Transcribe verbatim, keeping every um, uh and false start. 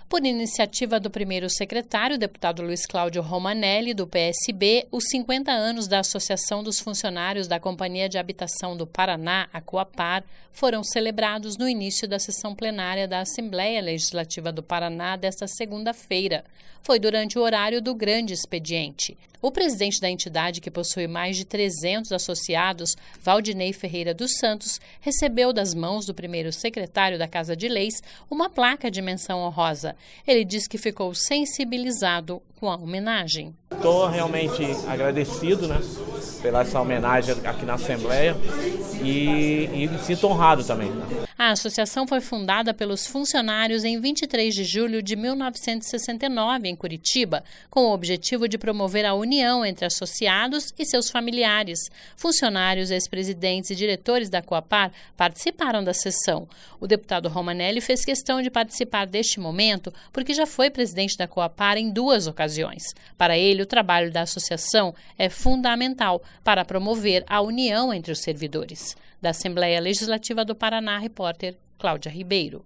Por iniciativa do primeiro secretário, deputado Luiz Cláudio Romanelli, do P S B, os cinquenta anos da Associação dos Funcionários da Companhia de Habitação do Paraná, a Coapar, foram celebrados no início da sessão plenária da Assembleia Legislativa do Paraná desta segunda-feira. Foi durante o horário do grande expediente. O presidente da entidade, que possui mais de trezentos associados, Valdinei Ferreira dos Santos, recebeu das mãos do primeiro secretário da Casa de Leis uma placa de menção honrosa. Ele diz que ficou sensibilizado com a homenagem. Estou realmente agradecido, né, pela essa homenagem aqui na Assembleia e, e me sinto honrado também. Né? A associação foi fundada pelos funcionários em vinte e três de julho de mil novecentos e sessenta e nove, em Curitiba, com o objetivo de promover a união entre associados e seus familiares. Funcionários, ex-presidentes e diretores da Coapar participaram da sessão. O deputado Romanelli fez questão de participar deste momento porque já foi presidente da Coapar em duas ocasiões. Para ele, o trabalho da associação é fundamental para promover a união entre os servidores. Da Assembleia Legislativa do Paraná, repórter Cláudia Ribeiro.